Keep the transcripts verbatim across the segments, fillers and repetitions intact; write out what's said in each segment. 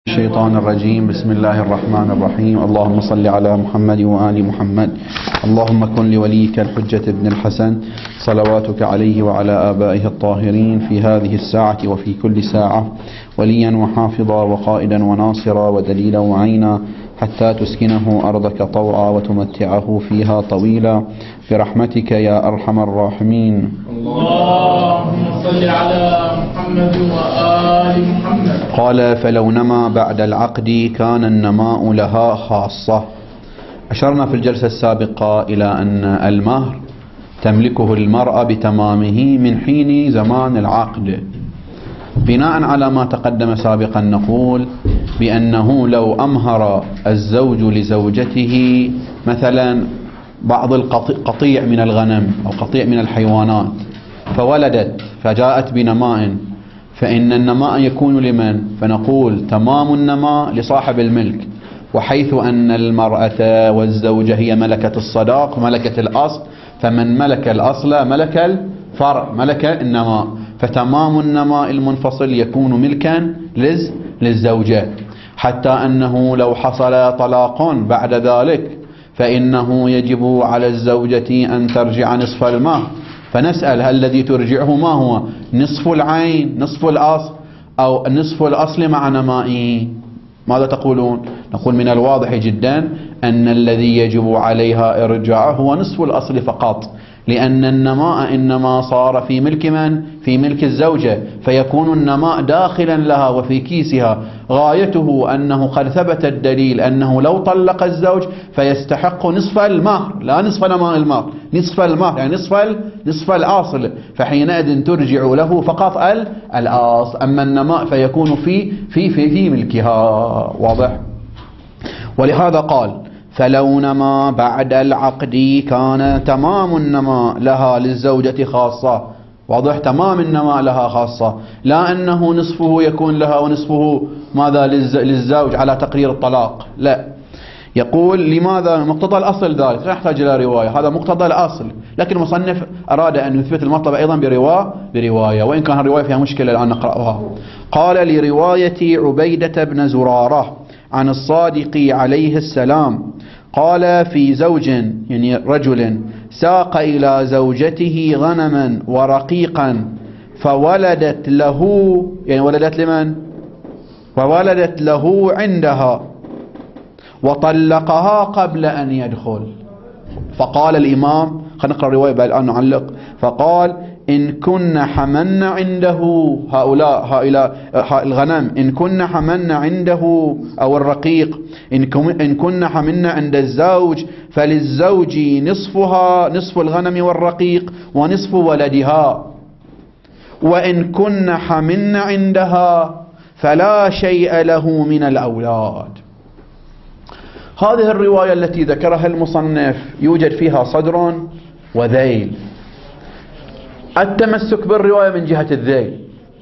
الشيطان الرجيم. بسم الله الرحمن الرحيم. اللهم صل على محمد وآل محمد. اللهم كن لوليك الحجة ابن الحسن صلواتك عليه وعلى آبائه الطاهرين في هذه الساعة وفي كل ساعة وليا وحافظا وقائدا وناصرا ودليلا وعينا حتى تسكنه أرضك طوعا وتمتعه فيها طويلا برحمتك يا أرحم الراحمين. اللهم صل على محمد وآل محمد. قال: فلو نما بعد العقد كان النماء لها خاصة. أشرنا في الجلسة السابقة إلى أن المهر تملكه المرأة بتمامه من حين زمان العقد. بناء على ما تقدم سابقا نقول بأنه لو أمهر الزوج لزوجته مثلا بعض القطيع من الغنم أو قطيع من الحيوانات فولدت فجاءت بنماء، فإن النماء يكون لمن؟ فنقول تمام النماء لصاحب الملك، وحيث أن المرأة والزوجة هي ملكة الصداق ملكة الأصل، فمن ملك الأصل ملك الفرع ملك النماء، فتمام النماء المنفصل يكون ملكا للزوجة، حتى أنه لو حصل طلاق بعد ذلك فإنه يجب على الزوجة أن ترجع نصف المهر. فنسأل: هل الذي ترجعه ما هو؟ نصف العين، نصف الأصل، أو نصف الأصل مع نمائه؟ ماذا تقولون؟ نقول من الواضح جدا أن الذي يجب عليها إرجاعه هو نصف الأصل فقط، لأن النماء إنما صار في ملك من؟ في ملك الزوجة، فيكون النماء داخلا لها وفي كيسها. غايته أنه قد ثبت الدليل أنه لو طلق الزوج فيستحق نصف المهر، لا نصف نماء المهر، نصف المهر يعني نصف نصف الأصل، فحينئذ ترجع له فقط الأصل، أما النماء فيكون في في في, في ملكها. واضح؟ ولهذا قال: فلو نما بعد العقد كان تمام النماء لها للزوجة خاصة. واضح؟ تمام النماء لها خاصة، لا أنه نصفه يكون لها ونصفه ماذا للزوج على تقرير الطلاق، لا. يقول لماذا؟ مقتضى الأصل ذلك، لا يحتاج إلى رواية، هذا مقتضى الأصل، لكن المصنف أراد أن يثبت المطلب أيضا برواية برواية وإن كان الرواية فيها مشكلة الآن نقرأها. قال: لرواية عبيدة بن زرارة عن الصادق عليه السلام قال: في زوج يعني رجل ساق إلى زوجته غنما ورقيقا فولدت له، يعني ولدت لمن؟ فولدت له عندها وطلقها قبل أن يدخل. فقال الإمام، خلينا نقرأ الرواية بعد الآن نعلق. فقال: إن كن حملن عنده هؤلاء هؤلاء الغنم، إن كن حملن عنده أو الرقيق، إن كن حملن عند الزوج فللزوج نصفها، نصف الغنم والرقيق ونصف ولدها، وإن كن حملن عندها فلا شيء له من الأولاد. هذه الرواية التي ذكرها المصنف يوجد فيها صدر وذيل. التمسك بالرواية من جهة الذيل،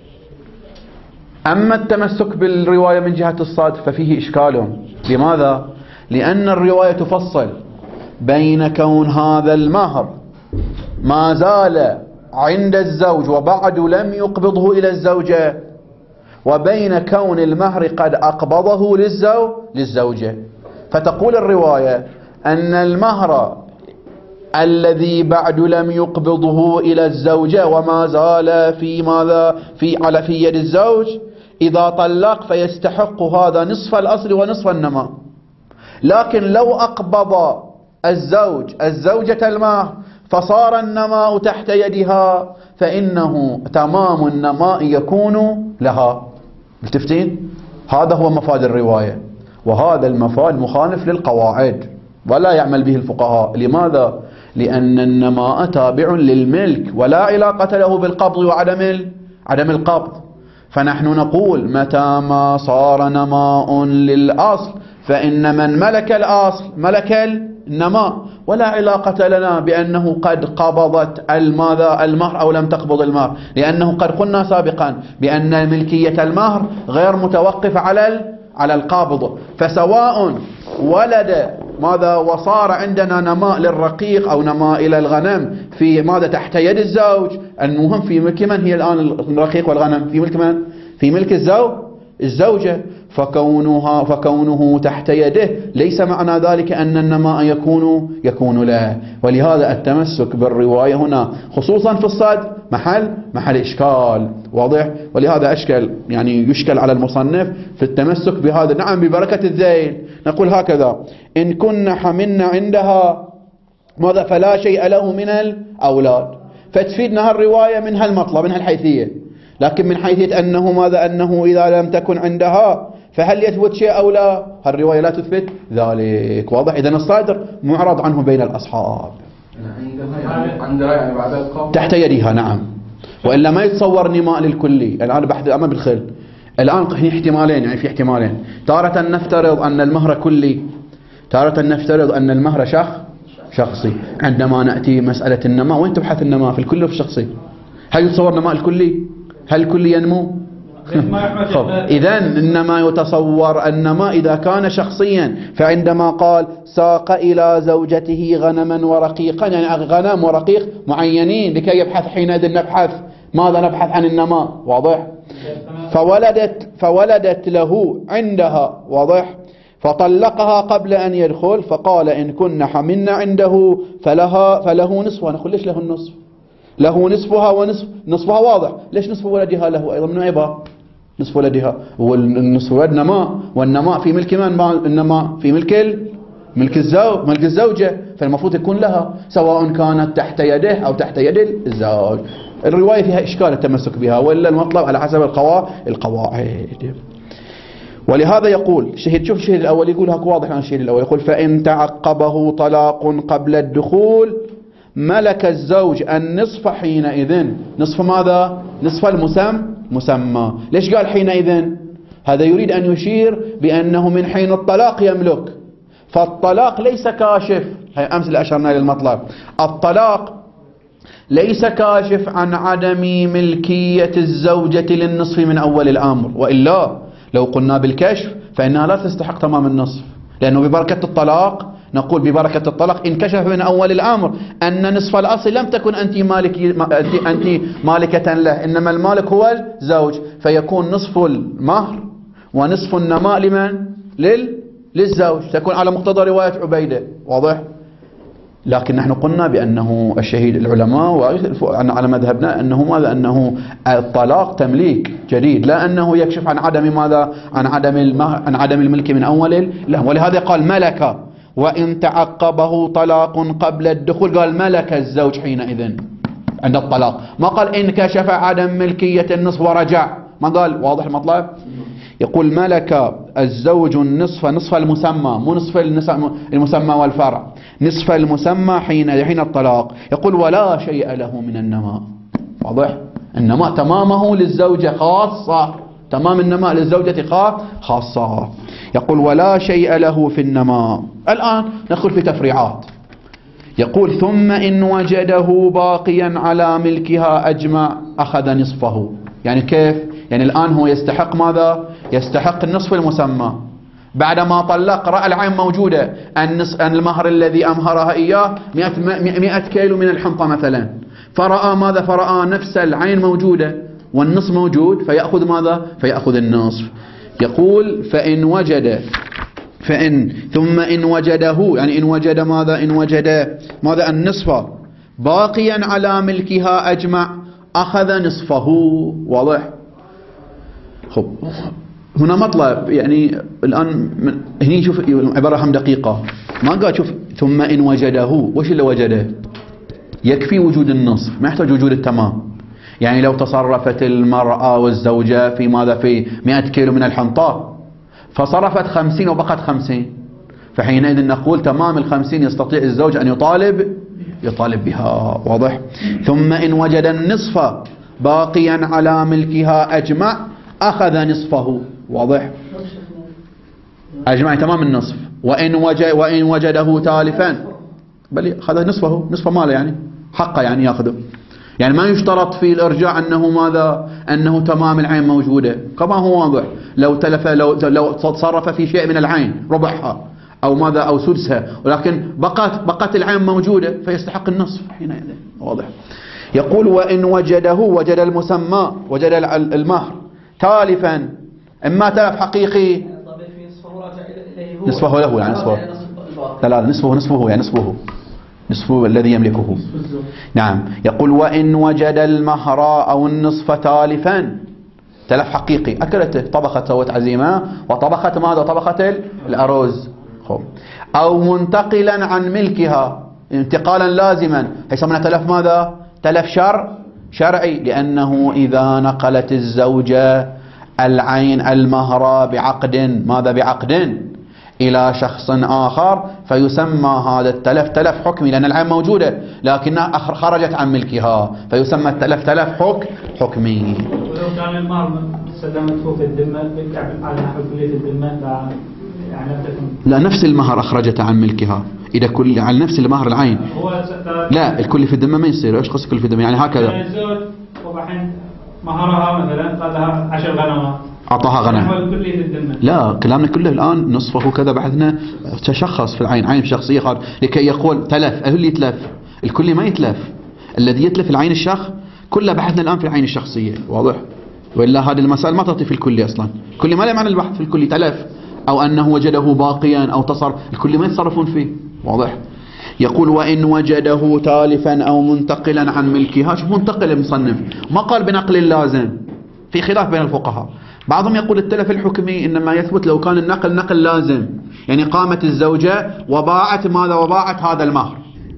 أما التمسك بالرواية من جهة الصاد ففيه إشكال. لماذا؟ لأن الرواية تفصل بين كون هذا المهر ما زال عند الزوج وبعد لم يقبضه إلى الزوجة، وبين كون المهر قد أقبضه للزوج للزوجة. فتقول الرواية أن المهر الذي بعد لم يقبضه إلى الزوجة وما زال في ماذا في على في يد الزوج إذا طلق فيستحق هذا نصف الأصل ونصف النماء. لكن لو أقبض الزوج الزوجة المهر فصار النماء تحت يدها فإنه تمام النماء يكون لها. ملتفتين؟ هذا هو مفاد الرواية، وهذا المفاد مخالف للقواعد ولا يعمل به الفقهاء. لماذا؟ لأن النماء تابع للملك ولا علاقة له بالقبض وعدم عدم القبض. فنحن نقول متى ما صار نماء للأصل فإن من ملك الأصل ملك النماء، ولا علاقة لنا بأنه قد قبضت الماذا المهر أو لم تقبض المهر، لأنه قد قلنا سابقا بأن ملكية المهر غير متوقفة على على القابض. فسواء ولد ماذا وصار عندنا نماء للرقيق أو نماء إلى الغنم في ماذا تحت يد الزوج، المهم في ملك من هي الآن الرقيق والغنم؟ في ملك من؟ في ملك الزوج الزوجة. فكونها فكونه تحت يده ليس معنى ذلك أن النماء يكون يكون له. ولهذا التمسك بالرواية هنا خصوصا في الصدر محل محل إشكال واضح. ولهذا أشكل يعني يشكل على المصنف في التمسك بهذا. نعم ببركة الذيل نقول هكذا: إن كنا حملنا عندها ماذا فلا شيء له من الأولاد. فتفيدنا الرواية من هالمطلب من هالحيثية. لكن من حيثية أنه ماذا أنه إذا لم تكن عندها فهل يثبت شيء أو لا؟ هالرواية لا تثبت ذلك واضح. إذن الصادر معرض عنه بين الأصحاب عندها يعني بعد القول تحت يدها. نعم وإلا ما يتصور نماء للكلي. الآن بحث أما بالخل الآن في احتمالين يعني في احتمالين تارة نفترض أن المهر كلي، تارة نفترض أن المهر شخص شخصي. عندما نأتي مسألة النماء وين تبحث النماء في الكلي وفي الشخصي؟ هل يتصور نماء الكلي؟ هل الكلي ينمو؟ إذن إنما يتصور النماء إذا كان شخصيا. فعندما قال ساق إلى زوجته غنما ورقيقا يعني غنم ورقيق معينين لكي يبحث حينئذ نبحث ماذا نبحث عن النماء واضح. فولدت فولدت له عندها واضح فطلقها قبل أن يدخل فقال إن كنا حملنا عنده فلها فله نصفها. نقول ليش له النصف؟ له نصفها ونصف نصفها واضح. ليش نصف ولدها له أيضا من عبا نصف ولدها؟ والنصف ولد نماء والنماء في ملك من؟ النماء في ملك ملك الزوج ملك الزوجة فالمفروض يكون لها سواء كانت تحت يده أو تحت يد الزوج. الرواية فيها إشكال التمسك بها ولا المطلب على حسب القواعد. ولهذا يقول شهيد شوف الشهيد الأول يقول هك واضح عن الشهيد الأول يقول فإن تعقبه طلاق قبل الدخول ملك الزوج النصف حينئذ. نصف ماذا؟ نصف المسمى مسمى. ليش قال حينئذ؟ هذا يريد أن يشير بأنه من حين الطلاق يملك. فالطلاق ليس كاشف. هي أمس أشرنا للمطلب. الطلاق ليس كاشف عن عدم ملكية الزوجة للنصف من أول الأمر. وإلا لو قلنا بالكشف فإنها لا تستحق تمام النصف لأنه ببركة الطلاق نقول ببركة الطلاق انكشف من أول الأمر أن نصف الأصل لم تكن أنت, مالكي أنت مالكة له إنما المالك هو الزوج فيكون نصف المهر ونصف النماء لمن؟ لل... للزوج. تكون على مقتضى رواية عبيدة واضح. لكن نحن قلنا بأنه الشهيد العلماء وعلى مذهبنا أنه ماذا أنه الطلاق تمليك جديد لا أنه يكشف عن عدم ماذا عن عدم المهر عن عدم الملك من أول لا. ولهذا قال ملك وإن تعقبه طلاق قبل الدخول قال ملك الزوج حينئذ عند الطلاق. ما قال إن كشف عدم ملكية النصف ورجع ما قال واضح المطلب. يقول ملك الزوج النصف نصف المسمى مو نصف المسمى والفرع نصف المسمى حين حين الطلاق. يقول ولا شيء له من النماء واضح. النماء تمامه للزوجة خاصة تمام النماء للزوجة خاصة. يقول ولا شيء له في النماء. الآن ندخل في تفريعات. يقول ثم إن وجده باقيا على ملكها أجمع أخذ نصفه. يعني كيف؟ يعني الآن هو يستحق ماذا؟ يستحق النصف المسمى بعدما طلق رأى العين موجودة أن المهر الذي أمهرها إياه مئة كيلو من الحنطة مثلا فرأى ماذا؟ فرأى نفس العين موجودة والنصف موجود فيأخذ ماذا؟ فيأخذ النصف. يقول فإن وجد فإن ثم إن وجده يعني إن وجد ماذا؟ إن وجد ماذا؟ النصف باقيا على ملكها أجمع أخذ نصفه واضح. خب هنا مطلب يعني الآن هني شوف عبارة هم دقيقة ما قال شوف ثم إن وجده وش اللي وجده؟ يكفي وجود النصف ما يحتاج وجود التمام. يعني لو تصرفت المرأة والزوجة في ماذا في مئة كيلو من الحنطة فصرفت خمسين وبقت خمسين فحينئذ نقول تمام الخمسين يستطيع الزوج أن يطالب يطالب بها واضح. ثم إن وجد النصف باقيا على ملكها أجمع أخذ نصفه واضح. أجمع تمام النصف. وإن وجد وإن وجده تالفا بل أخذ نصفه نصف ماله يعني حقه يعني يأخذه. يعني ما يشترط في الإرجاع أنه ماذا أنه تمام العين موجودة كما هو واضح. لو تلف لو لو تصرف في شيء من العين ربعها أو ماذا أو سدسها ولكن بقت بقت العين موجودة فيستحق النصف حينئذ واضح. يقول وإن وجده وجد المسمى وجد المهر تالفا إما تلف حقيقي نصفه له يعني نصفه لا لا نصفه نصفه يعني نصفه نصفه الذي يملكه. نعم. يقول وإن وجد المهر أو النصف تالفا، تلف حقيقي، أكلته طبخت سوت عزيمة وطبخت ماذا؟ طبخت الأرز، أو منتقلا عن ملكها انتقالا لازما، يسمونه تلف ماذا؟ تلف شر شرعي، لأنه إذا نقلت الزوجة العين المهر بعقد ماذا؟ بعقد إلى شخص آخر فيسمى هذا التلف تلف حكمي، لأن العين موجودة لكنها خرجت عن ملكها فيسمى التلف تلف حك حكمي. ولو كان المهر سلمته في الذمة على نحو كلية الذمة يعني لا، نفس المهر أخرجت عن ملكها، إذا كل على نفس المهر العين لا، الكل في الذمة ما يصير. إيش قصدك كل في الذمة؟ يعني هكذا الزوج وبحين مهرها مثلا قال لها عشر غنمات أعطاها غنم، لا كلامنا كله الآن نصفه كذا، بحثنا تشخص في العين، عين شخصية قال لكي يقول تلف. أهل اللي يتلف؟ الكل ما يتلف، الذي يتلف العين الشخص كله بحثنا الآن في العين الشخصية، واضح؟ وإلا هذه المسائل ما تعطي في الكل أصلا، الكل ما له معنى البحث في الكل تلف أو أنه وجده باقيا أو تصرف، الكل ما يتصرفون فيه، واضح؟ يقول وإن وجده تالفا أو منتقلا عن ملكها. شوف منتقل المصنف ما قال بنقل اللازم، في خلاف بين الفقهاء، بعضهم يقول التلف الحكمي إنما يثبت لو كان النقل نقل لازم، يعني قامت الزوجة وباعت ماذا؟ وباعت هذا المهر.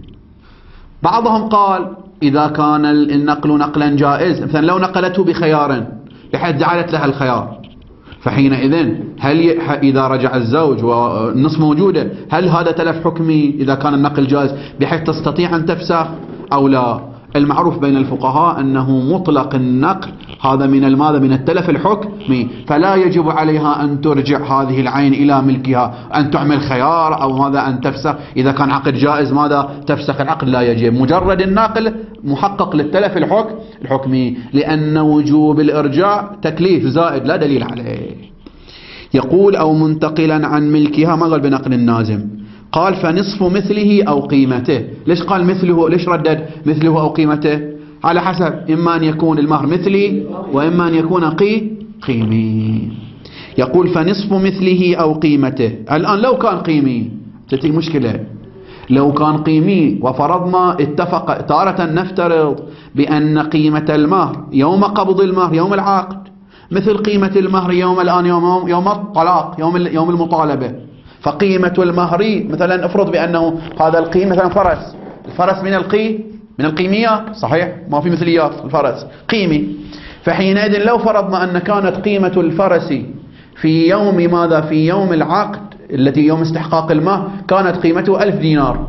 بعضهم قال إذا كان النقل نقلا جائز، مثلا لو نقلته بخيار بحيث جعلت لها الخيار، فحينئذ هل ي... إذا رجع الزوج والنصف موجودة هل هذا تلف حكمي إذا كان النقل جائز بحيث تستطيع أن تفسخ أو لا؟ المعروف بين الفقهاء أنه مطلق النقل هذا من الماذا؟ من التلف الحكمي، فلا يجب عليها أن ترجع هذه العين إلى ملكها، أن تعمل خيار أو ماذا؟ أن تفسخ. إذا كان عقد جائز ماذا؟ تفسخ العقد، لا يجب. مجرد النقل محقق للتلف الحكم الحكمي، لأن وجوب الإرجاع تكليف زائد لا دليل عليه. يقول أو منتقلا عن ملكها، ما قال بنقل النازم، قال فنصف مثله أو قيمته. ليش قال مثله؟ ليش ردد مثله أو قيمته؟ على حسب، إما أن يكون المهر مثلي وإما أن يكون قي قيمي. يقول فنصف مثله أو قيمته. الآن لو كان قيمي تأتي مشكلة، لو كان قيمي وفرضنا اتفق، تارة نفترض بأن قيمة المهر يوم قبض المهر يوم العقد مثل قيمة المهر يوم الآن يوم يوم الطلاق يوم يوم المطالبة، فقيمة المهر مثلا افرض بأنه هذا القيم مثلا فرس، الفرس من القي من القيميات، صحيح ما في مثليات، الفرس قيمي، فحينئذ لو فرضنا أن كانت قيمة الفرس في يوم ماذا؟ في يوم العقد التي يوم استحقاق المهر كانت قيمته ألف دينار،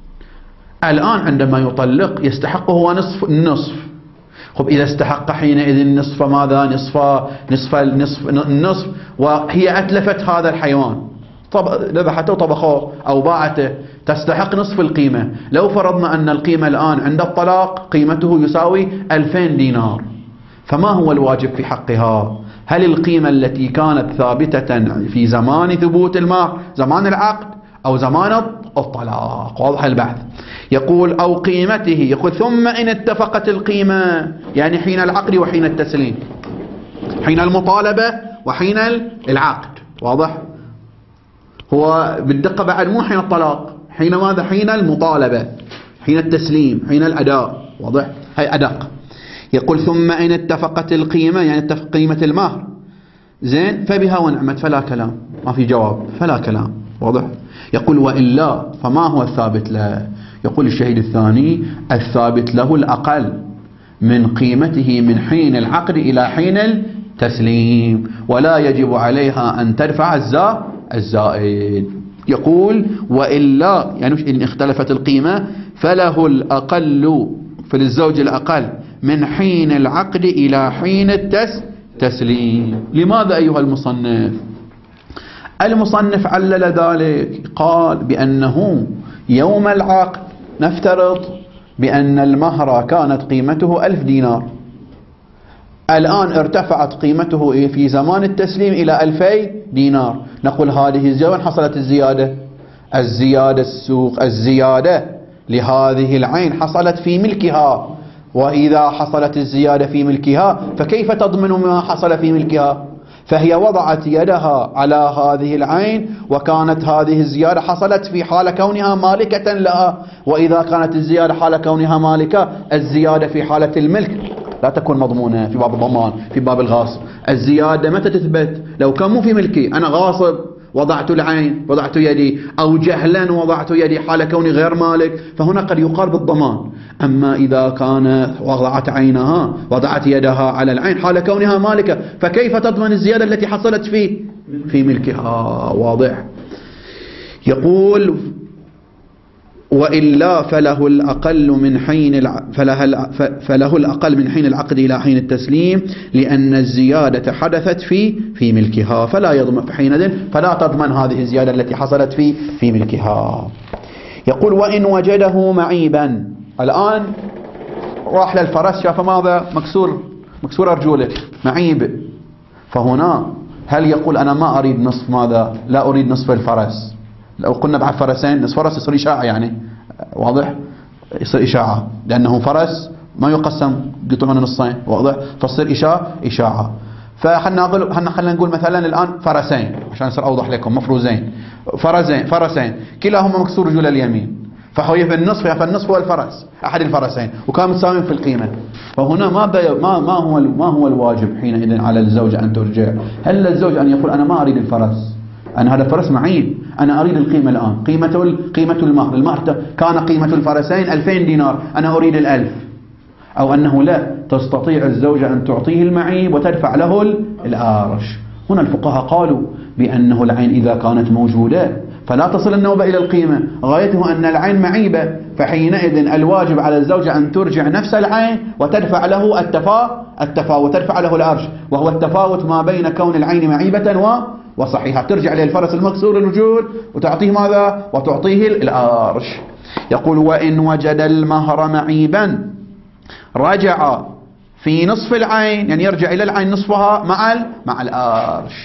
الآن عندما يطلق يستحق هو نصف النصف. خب إذا استحق حينئذ نصف ماذا؟ نصف نصف النصف النصف وهي أتلفت هذا الحيوان، ذبحته وطبخوه أو باعته، تستحق نصف القيمة. لو فرضنا أن القيمة الآن عند الطلاق قيمته يساوي ألفين دينار، فما هو الواجب في حقها؟ هل القيمة التي كانت ثابتة في زمان ثبوت المهر زمان العقد أو زمان الطلاق؟ واضح البحث. يقول أو قيمته، يقول ثم إن اتفقت القيمة، يعني حين العقد وحين التسليم، حين المطالبة وحين العقد، واضح؟ هو بالدقة بعد مو حين الطلاق، حين ماذا؟ حين المطالبة، حين التسليم، حين الأداء، واضح؟ هي أدق. يقول ثم إن اتفقت القيمة، يعني اتفق قيمة المهر، زين، فبها ونعمت، فلا كلام، ما في جواب، فلا كلام، واضح؟ يقول وإلا فما هو الثابت له؟ يقول الشهيد الثاني الثابت له الأقل من قيمته من حين العقد إلى حين التسليم، ولا يجب عليها أن ترفع الزائد. يقول وإلا يعني إن اختلفت القيمة فله الأقل، فللزوج الأقل من حين العقد إلى حين التسليم. لماذا أيها المصنف؟ المصنف علل ذلك، قال بأنه يوم العقد نفترض بأن المهر كانت قيمته ألف دينار، الآن ارتفعت قيمته في زمان التسليم إلى ألفي دينار، نقول هذه الزيادة حصلت الزيادة الزيادة السوق الزيادة لهذه العين حصلت في ملكها، وإذا حصلت الزيادة في ملكها فكيف تضمن ما حصل في ملكها؟ فهي وضعت يدها على هذه العين، وكانت هذه الزيادة حصلت في حال كونها مالكة لها. وإذا كانت الزيادة حال كونها مالكة، الزيادة في حالة الملك لا تكون مضمونة في باب الضمان، في باب الغاصب. الزيادة متى تثبت؟ لو كان مو في ملكي، أنا غاصب وضعت العين، وضعت يدي، أو جهلا وضعت يدي حال كوني غير مالك، فهنا قد يقال بالضمان. أما إذا كانت وضعت عينها، وضعت يدها على العين حال كونها مالكة، فكيف تضمن الزيادة التي حصلت في في ملكها؟ واضح. يقول وإلا فله الأقل من حين الع... فله, فله الأقل من حين العقد إلى حين التسليم، لأن الزيادة حدثت في في ملكها، فلا يضمن في حينئذ فلا تضمن هذه الزيادة التي حصلت في في ملكها. يقول وإن وجده معيبا، الآن راح للفرس شاف ماذا؟ مكسور مكسور أرجوله، معيب. فهنا هل يقول أنا ما أريد نصف ماذا؟ لا أريد نصف الفرس. لو قلنا بعد فرسين نصف فرس يصير إشاعة، يعني واضح، يصير إشاعة، لأنه فرس ما يقسم قطعون نصين، واضح، فتصير إشاعة إشاعة. فخلنا نقول خلينا نقول مثلا الآن فرسين عشان يصير أوضح لكم، مفروزين، فرسين فرسين كلاهما مكسور رجل اليمين، فهو في النصف، فالنصف هو الفرس أحد الفرسين، وكان متساوي في القيمة. فهنا ما ما ما هو ما هو الواجب حينئذ على الزوجة أن ترجع؟ هل الزوج أن يقول أنا ما أريد الفرس، أنا هذا الفرس معيب، أنا أريد القيمة الآن، قيمة قيمة المهر، المهر كان قيمة الفرسين ألفين دينار، أنا أريد الألف. أو أنه لا تستطيع الزوجة أن تعطيه المعيب وتدفع له الآرش. هنا الفقهاء قالوا بأنه العين إذا كانت موجودة فلا تصل النوبة إلى القيمة، غايته أن العين معيبة، فحينئذ الواجب على الزوجة أن ترجع نفس العين وتدفع له التفا التفاوت، تدفع له الأرش، وهو التفاوت ما بين كون العين معيبة و وصحيحة. ترجع للفرس المكسور الوجود وتعطيه ماذا؟ وتعطيه الأرش. يقول وإن وجد المهر معيبا رجع في نصف العين، يعني يرجع إلى العين نصفها مع مع الأرش.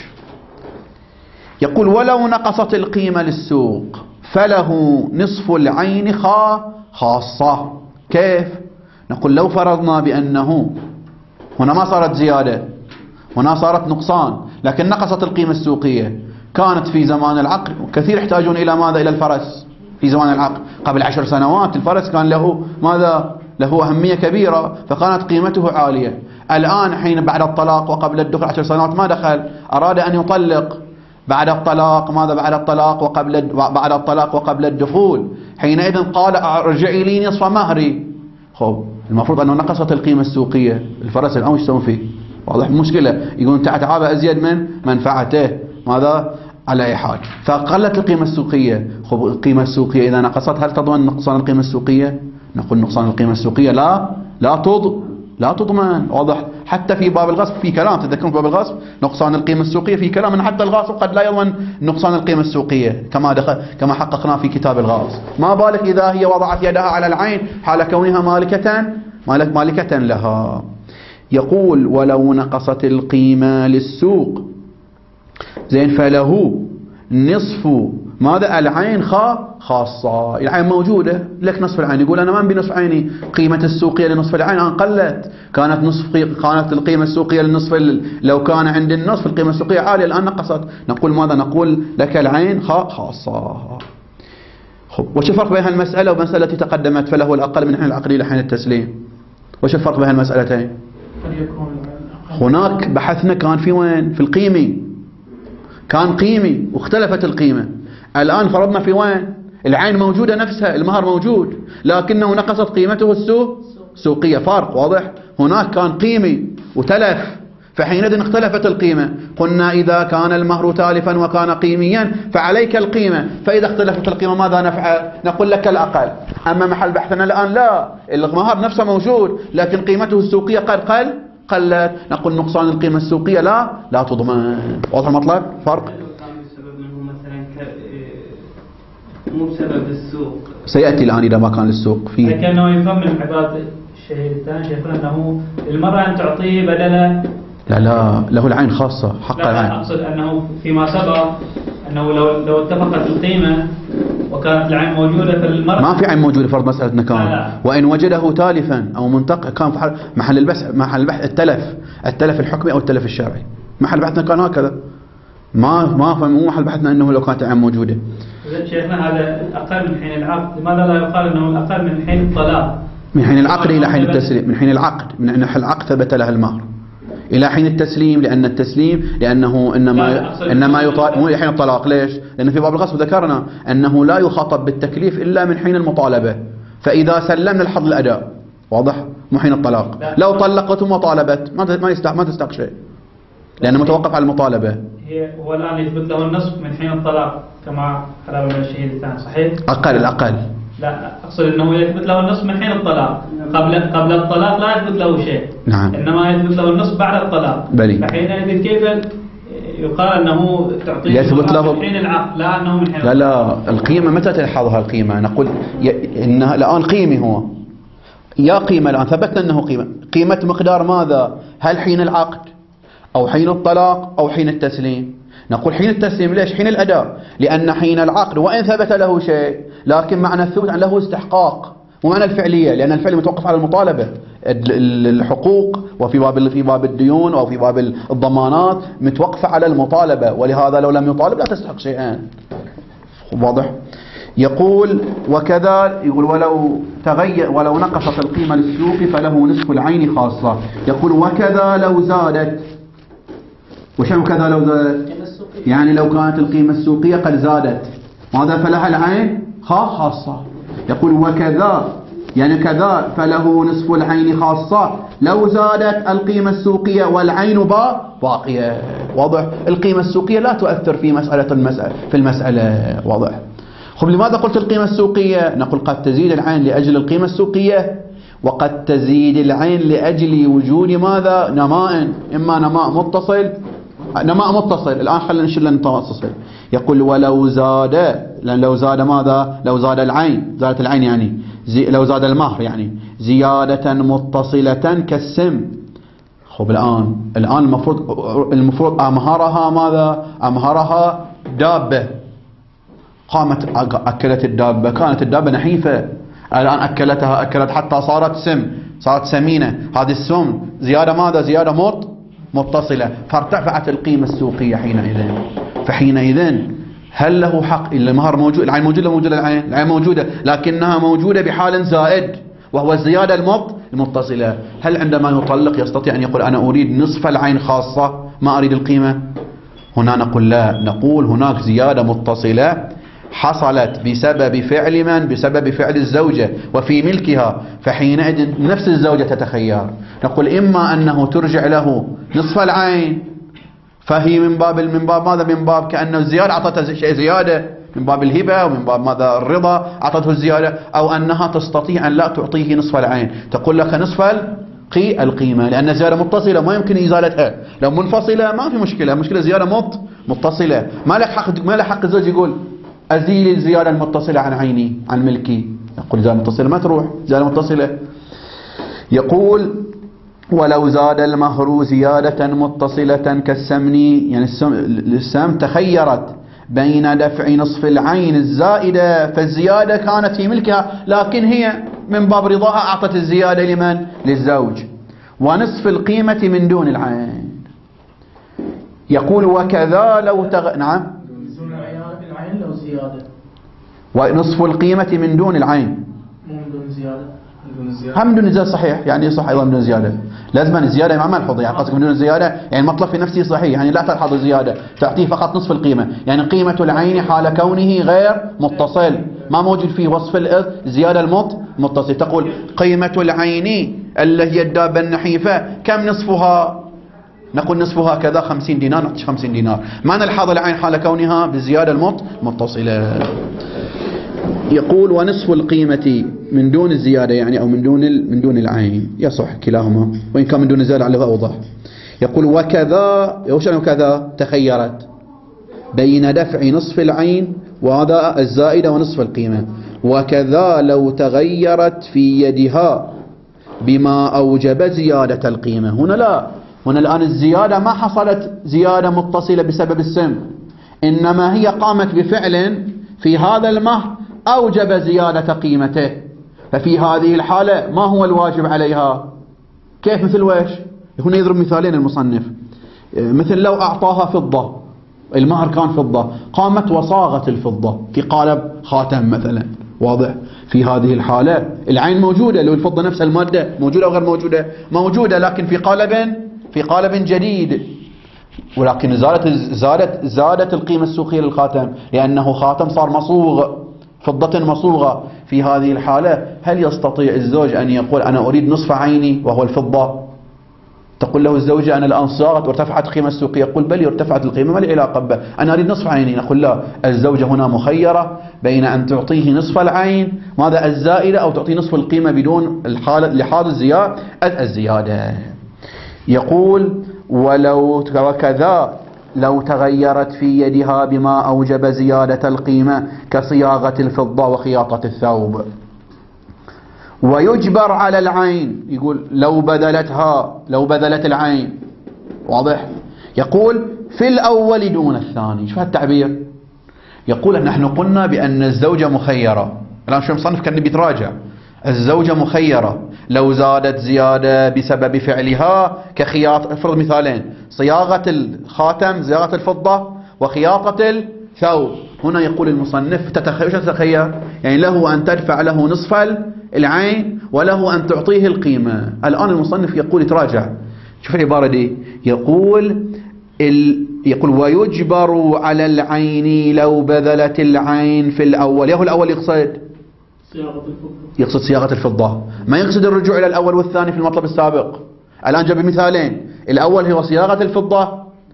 يقول ولو نقصت القيمة للسوق فله نصف العين خاصة. كيف؟ نقول لو فرضنا بأنه هنا ما صارت زيادة، هنا صارت نقصان، لكن نقصت القيمة السوقية، كانت في زمان العقد كثير يحتاجون إلى ماذا؟ إلى الفرس. في زمان العقد قبل عشر سنوات الفرس كان له ماذا؟ له أهمية كبيرة، فكانت قيمته عالية. الآن حين بعد الطلاق وقبل الدخول عشر سنوات ما دخل، أراد أن يطلق بعد الطلاق، ماذا بعد الطلاق وقبل بعد الطلاق وقبل الدخول، حينئذ قال ارجعي لي نصف مهري. خب المفروض أنه نقصت القيمة السوقية، الفرس الآن وش يسوون فيه؟ واضح المشكلة، يقولون تعتعابه أزيد من منفعته، ماذا؟ على أي حال، فقلت القيمة السوقية. خب القيمة السوقية إذا نقصت هل تضمن نقصان القيمة السوقية؟ نقول نقصان القيمة السوقية لا لا تض لا تضمن. واضح، حتى في باب الغصب في كلام، تذكرون في باب الغصب نقصان القيمة السوقية في كلام، أن حتى الغاصب قد لا يضمن نقصان القيمة السوقية كما دخل كما حققنا في كتاب الغاصب. ما بالك إذا هي وضعت يدها على العين حال كونها مالكة مالك مالكة لها. يقول ولو نقصت القيمة للسوق زين فله نصف ماذا؟ العين خا خاصة، العين موجودة لك نصف العين، يقول أنا ما أبي نصف عيني، قيمة السوقية لنصف العين أن قلت، كانت نصف كانت القيمة السوقية للنصف ال... لو كان عند النصف القيمة السوقية عالية الآن نقصت، نقول ماذا؟ نقول لك العين خا خاصة. خب وش الفرق بين المسألة ومسألة التي تقدمت فله الأقل من حين العقد إلى حين التسليم؟ وش الفرق بين المسألتين؟ هناك بحثنا كان في وين؟ في القيمة، كان قيمي واختلفت القيمة. الآن فرضنا في وين؟ العين موجودة نفسها، المهر موجود، لكنه نقصت قيمته السوق سوقية، فرق واضح. هناك كان قيمي وتلف، فحينئذ اختلفت القيمة. قلنا إذا كان المهر تالفا وكان قيميا فعليك القيمة، فإذا اختلفت القيمة ماذا نفعل؟ نقول لك الأقل. أما محل بحثنا الآن لا، المهر نفسه موجود لكن قيمته السوقية قد قل قلت، نقول نقصان القيمة السوقية لا لا تضمن. واضح المطلب؟ فرق مو بسبب السوق، سيأتي الآن إذا ما كان للسوق فيه. لكنه يفهم من عبارة الشهيد الثاني شيخنا أنه المرة أن تعطيه بدلا لا لا له العين خاصة حق لا العين. أقصد أنه فيما سبق أنه لو لو اتفقت القيمة وكانت العين موجودة في المرة ما في عين موجودة، فرض مسألة كان وإن وجده تالفا أو منتقى كان في محل البحث محل البحث التلف التلف الحكمي أو التلف الشرعي. محل بحثنا كان هكذا، ما ما فهم مو محل بحثنا أنه لو كانت العين موجودة. شيخنا هذا الأقل من حين العقد، لماذا لا يقال أنه الأقل من حين الطلاق؟ من حين العقد إلى حين التسليم، من حين العقد، من حين العقد ثبت له المهر إلى حين التسليم، لأن التسليم لأنه إنما إنما يطالب مو حين الطلاق. ليش؟ لأن في باب الغصب ذكرنا أنه لا يخاطب بالتكليف إلا من حين المطالبة، فإذا سلمنا الحظ الأداء واضح، مو حين الطلاق. لو طلقت وطالبت ما ما يستحق ما تستحق شيء، لأنه متوقف على المطالبة. هي هو الآن يثبت له النصف من حين الطلاق كما حلال من الشهيد الثاني، صحيح؟ أقل الأقل. لا أقصد أنه يثبت له النصف من حين الطلاق، قبل قبل الطلاق لا يثبت له شيء. نعم. إنما يثبت له النصف بعد الطلاق. بلي. فحينئذ كيف يقال أنه تعطيه يثبت له من حين العقد لا أنه من حين لا لا القيمة متى تلحظها القيمة؟ نقول ي... إنها الآن قيمة، هو يا قيمة الآن ثبتنا أنه قيمة. قيمة مقدار ماذا؟ هل حين العقد أو حين الطلاق أو حين التسليم؟ نقول حين التسليم. ليش؟ حين الأداء، لأن حين العقد وإن ثبت له شيء لكن معنى الثبوت أن له استحقاق ومعنى الفعلية، لأن الفعل متوقف على المطالبة. الحقوق وفي باب في باب الديون أو في باب الضمانات متوقفة على المطالبة، ولهذا لو لم يطالب لا تستحق شيئا. واضح؟ يقول وكذا، يقول ولو تغير ولو نقصت القيمة للسوق فله نصف العين خاصة. يقول وكذا لو زادت. وشنو كذا لو زادت؟ يعني لو كانت القيمة السوقية قد زادت ماذا فلها العين خاصة. يقول وكذا يعني كذا فله نصف العين خاصة لو زادت القيمة السوقية والعين باقية. واضح؟ القيمة السوقية لا تؤثر في مسألة المسألة في المسألة. واضح؟ خب لماذا قلت القيمة السوقية؟ نقول قد تزيد العين لأجل القيمة السوقية، وقد تزيد العين لأجل وجود ماذا؟ نماء، إما نماء متصل نماء متصل. الآن خلينا نشيل المتصل. يقول ولو زاد، لأن لو زاد ماذا؟ لو زاد العين، زادت العين يعني زي لو زاد المهر يعني زيادة متصلة كالسم. خب الآن الآن المفروض المفروض أمهرها ماذا؟ أمهرها دابة، قامت أكلت الدابة، كانت الدابة نحيفة، الآن أكلتها أكلت حتى صارت سم، صارت سمينة. هذه السم زيادة ماذا؟ زيادة مط متصلة، فارتفعت القيمة السوقية حينئذ. فحينئذ هل له حق؟ المهر موجود، العين موجودة موجودة العين العين موجودة، لكنها موجودة بحال زائد وهو الزيادة المط المتصلة. هل عندما يطلق يستطيع أن يقول أنا أريد نصف العين خاصة ما أريد القيمة؟ هنا نقول لا، نقول هناك زيادة متصلة حصلت بسبب فعل من؟ بسبب فعل الزوجة وفي ملكها، فحينئذ نفس الزوجة تتخير. نقول إما أنه ترجع له نصف العين فهي من باب من باب ماذا؟ من باب كأنه الزيادة أعطته شيء زيادة من باب الهبة ومن باب ماذا؟ الرضا أعطته الزيادة، أو أنها تستطيع أن لا تعطيه نصف العين، تقول لك نصف القيمة، لأن الزيادة متصلة ما يمكن إزالتها. لو منفصلة ما في مشكلة، مشكلة زيادة مط متصلة، ما لك حق ما له حق الزوج يقول أزيل الزيادة المتصلة عن عيني عن ملكي. يقول زيادة متصلة ما تروح، زيادة متصلة. يقول ولو زاد المهر زيادة متصلة كالسمن، يعني السم تخيرت بين دفع نصف العين الزائدة، فالزيادة كانت في ملكها لكن هي من باب رضاها أعطت الزيادة لمن؟ للزوج، ونصف القيمة من دون العين. يقول وكذا لو تغ... نعم العين لو زيادة، ونصف القيمة من دون العين مو من دون زيادة، هم من دون زيادة. صحيح يعني صح أيضا من دون زيادة، لازم الزيادة مع ملحوظ، يعني قصدك من دون زيادة يعني المطلب في نفسه صحيح، يعني لا تلحظ الزيادة، تعطيه فقط نصف القيمة، يعني قيمة العين حال كونه غير متصل ما موجود فيه وصف الزيادة المط متصل. تقول قيمة العين اللي هي الدابة النحيفة كم نصفها؟ نقول نصفها كذا خمسين دينار، نعطيش خمسين دينار، ما نلحظ العين حال كونها بالزيادة المط متصلة. يقول ونصف القيمة من دون الزيادة يعني أو من دون من دون العين، يصح كلاهما وإن كان من دون الزيادة على أوضح. يقول وكذا، وشنو كذا؟ تخيرت بين دفع نصف العين وهذا الزائدة ونصف القيمة، وكذا لو تغيرت في يدها بما أوجب زيادة القيمة. هنا لا، هنا الآن الزيادة ما حصلت زيادة متصلة بسبب السم، إنما هي قامت بفعل في هذا المهر أوجب زيادة قيمته، ففي هذه الحالة ما هو الواجب عليها؟ كيف مثل ويش؟ هنا يضرب مثالين المصنف. مثل لو أعطاها فضة، المهر كان فضة، قامت وصاغت الفضة في قالب خاتم مثلا، واضح؟ في هذه الحالة العين موجودة، لو الفضة نفس المادة موجودة أو غير موجودة؟ موجودة، لكن في قالب في قالب جديد، ولكن زادت زادت زادت القيمة السوقية للخاتم لأنه خاتم صار مصوغ، فضة مصوغة. في هذه الحالة هل يستطيع الزوج أن يقول أنا أريد نصف عيني وهو الفضة؟ تقول له الزوجة أنا الآن صاغت وارتفعت القيمة السوقية، يقول بل ارتفعت القيمة، ما لي علاقة به، أنا أريد نصف عيني. نقول لا، الزوجة هنا مخيرة بين أن تعطيه نصف العين ماذا الزائدة أو تعطيه نصف القيمة بدون الحالة لحاظ الزيادة الزيادة. يقول ولو وكذا لو تغيرت في يدها بما أوجب زيادة القيمة كصياغة الفضة وخياطة الثوب، ويجبر على العين. يقول لو بذلتها، لو بذلت العين، واضح؟ يقول في الأول دون الثاني. شو هالتعبير؟ يقول نحن قلنا بأن الزوجة مخيرة، الآن شو مصنف كان بيتراجع، الزوجة مخيرة لو زادت زيادة بسبب فعلها كخياط، افرض مثالين، صياغة الخاتم، صياغة الفضة وخياطة الثوب. هنا يقول المصنف تتخيل، شو تتخيل؟ يعني له أن تدفع له نصف العين وله أن تعطيه القيمة. الآن المصنف يقول يتراجع، شوف العبارة دي، يقول ال... يقول ويجبر على العين لو بذلت العين في الأول. يهو الأول يقصد صياغة الفضة، يقصد صياغة الفضة، ما يقصد الرجوع إلى الأول والثاني في المطلب السابق. الآن جاب مثالين، الأول هو صياغة الفضة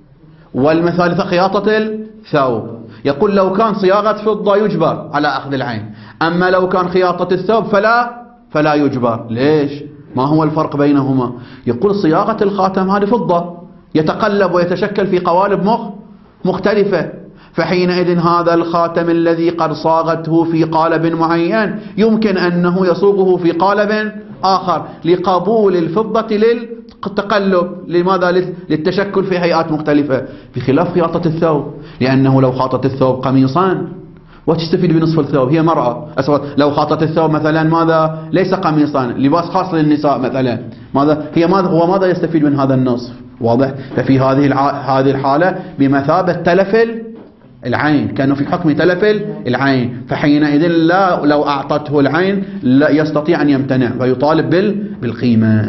والمثال خياطة الثوب. يقول لو كان صياغة فضة يجبر على أخذ العين، أما لو كان خياطة الثوب فلا فلا يجبر. ليش؟ ما هو الفرق بينهما؟ يقول صياغة الخاتم هذه فضة يتقلب ويتشكل في قوالب مخ مختلفة، فحينئذ هذا الخاتم الذي قد صاغته في قالب معين يمكن أنه يصوغه في قالب آخر لقبول الفضة للتقلب، لماذا؟ للتشكل في هيئات مختلفة، بخلاف خياطة الثوب، لأنه لو خاطت الثوب قميصان وتستفيد بنصف الثوب، هي مرأة أسود، لو خاطت الثوب مثلا ماذا؟ ليس قميصان، لباس خاص للنساء مثلا، ماذا هي ماذا هو ماذا يستفيد من هذا النصف؟ واضح؟ ففي هذه الع... هذه الحالة بمثابة تلف العين، كانوا في حكم تلف العين، فحينئذ لا لو أعطته العين لا يستطيع أن يمتنع فيطالب بال... بالقيمة.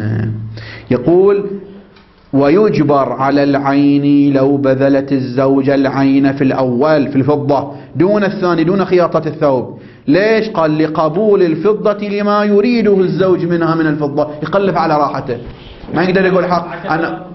يقول ويجبر على العين لو بذلت الزوجة العين في الأول في الفضة دون الثاني، دون خياطة الثوب. ليش؟ قال لقبول الفضة لما يريده الزوج منها من الفضة، يقلف على راحته، ما يقدر يقول حق أنا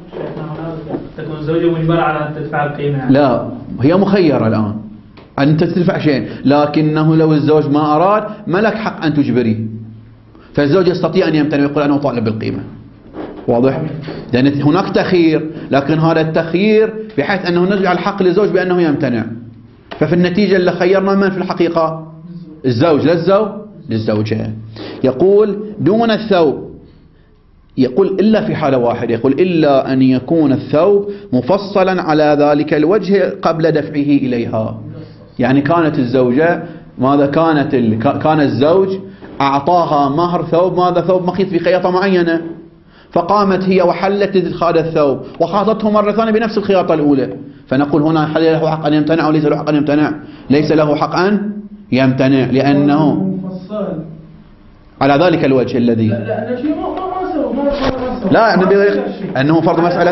تكون الزوجة مجبرة على أن تدفع القيمة. لا، هي مخيرة الآن أن تدفع شيء، لكنه لو الزوج ما أراد ما لك حق أن تجبريه، فالزوج يستطيع أن يمتنع ويقول أنا أطالب بالقيمة. واضح؟ لأن يعني هناك تخيير، لكن هذا التخيير بحيث أنه نرجع الحق للزوج بأنه يمتنع، ففي النتيجة اللي خيرنا من في الحقيقة؟ الزوج للزوج للزوجة. يقول دون الثوب، يقول إلا في حالة واحدة، يقول إلا أن يكون الثوب مفصلا على ذلك الوجه قبل دفعه إليها. يعني كانت الزوجة ماذا كانت ال... كان الزوج أعطاها مهر ثوب، ماذا ثوب مخيط في خياطة معينة، فقامت هي وحلت هذا الثوب وخاطته مرة ثانية بنفس الخياطة الأولى، فنقول هنا هل له حق أن يمتنع أو ليس له حق أن يمتنع؟ ليس له حق أن يمتنع لأنه على ذلك الوجه الذي لا لا شيء ما ما سوى ما ما لا أنه أنه فرض مسألة